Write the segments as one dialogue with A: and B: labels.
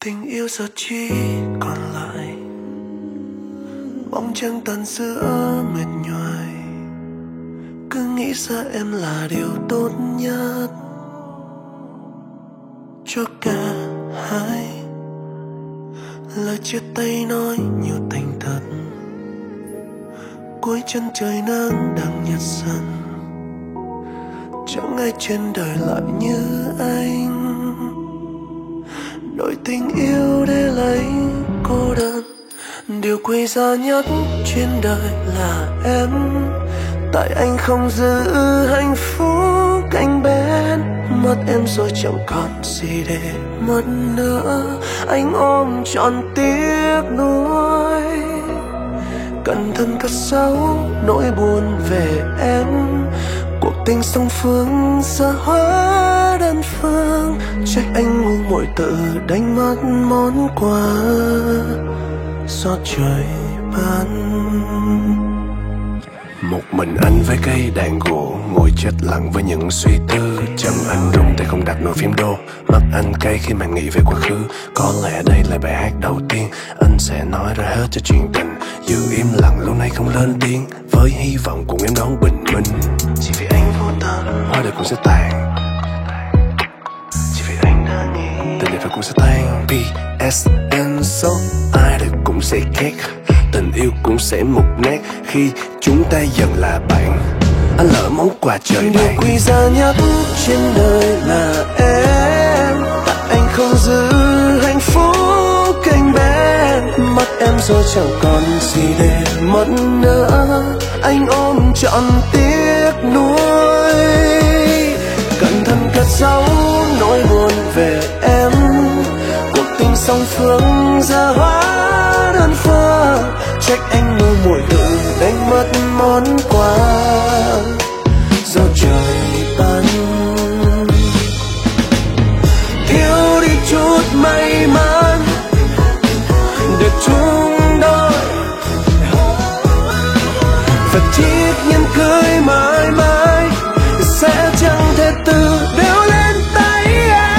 A: Tình yêu giờ chỉ còn lại bóng trăng tàn giữa mệt nhoài. Cứ nghĩ ra em là điều tốt nhất cho cả hai. Lời chia tay nói nhiều thành thật. Cuối chân trời nắng đang nhạt dần. Chẳng ai trên đời lại như anh. Đổi tình yêu để lấy cô đơn. Điều quý giá nhất trên đời là em. Tại anh không giữ hạnh phúc cạnh bên. Mất em rồi chẳng còn gì để mất nữa. Anh ôm trọn tiếc nuối. Cẩn thận cất giấu nỗi buồn về em. Cuộc tình song phương giờ hóa đơn phương. Trách anh ngu muội tự đánh mất món quà do trời ban. Một mình anh với cây đàn gỗ, ngồi chết lặng với những suy tư. Chân anh rung tay không đặt nổi phím đô. Mắt anh cay khi mà nghĩ về quá khứ. Có lẽ đây là bài hát đầu tiên anh sẽ nói ra hết cho chuyện tình. Giữ im lặng lâu nay không lên tiếng, với hy vọng cùng em đón bình minh. Chỉ vì anh vô tâm, hoa đời cũng sẽ tàn. Chỉ vì anh đã nghĩ tình đẹp cũng sẽ tan. P.S. and so ai đời cũng sẽ khác. Tình yêu cũng sẽ mục nát khi chúng ta dần là bạn. Anh lỡ món quà trời ban. Điều quý giá nhất trên đời là em. Tại anh không giữ hạnh phúc cạnh bên. Mất em rồi chẳng còn gì để mất nữa. Anh ôm trọn tiếc nuối. Cẩn thận cất giấu nỗi buồn về em. Cuộc tình song phương giờ hóa đơn phương. Trách anh ngu muội tự đánh mất món quà do trời ban. Thiếu đi chút may mắn để chung đôi. Và chiếc nhẫn cưới mãi mãi sẽ chẳng thể tự đeo lên tay em.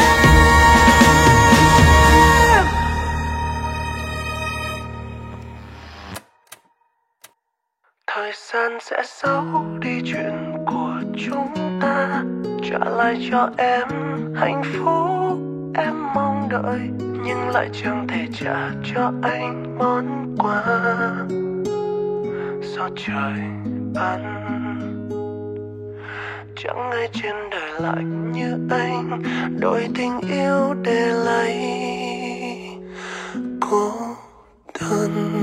A: Thời gian sẽ giấu đi chuyện của chúng ta. Trả lại cho em hạnh phúc em mong đợi. Nhưng lại chẳng thể trả cho anh món quà do trời ban. Chẳng ai trên đời lại như anh. Đổi tình yêu để lấy cô đơn.